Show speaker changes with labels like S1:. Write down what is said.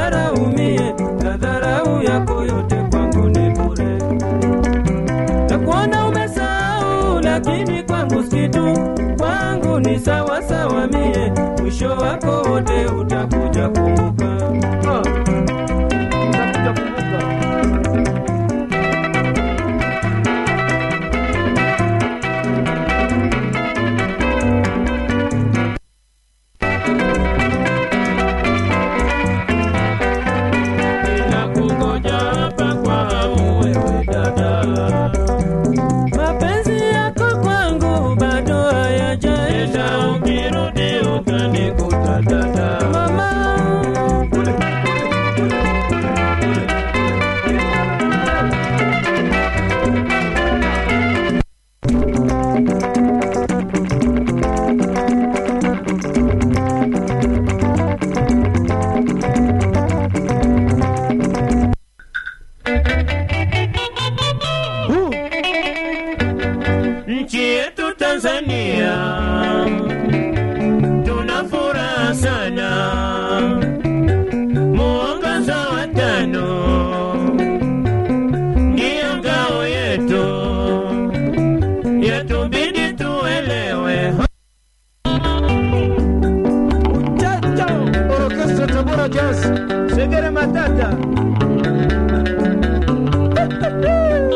S1: kunidharau mie, na dharau yako yote kwangu ni bure. Na kuona umesahau lakini kwangu sikitu, kwangu ni sawa sawa mie, mwisho wako wote utakuja kumbuka. Utakuja kumbuka. Nchi yetu Tanzania tuna furaha sana, mwangaza wa tano ndio ngao yetu, yatubidi tuelewe. Uchacho Orchestra Tabora Jazz, Segere Matata.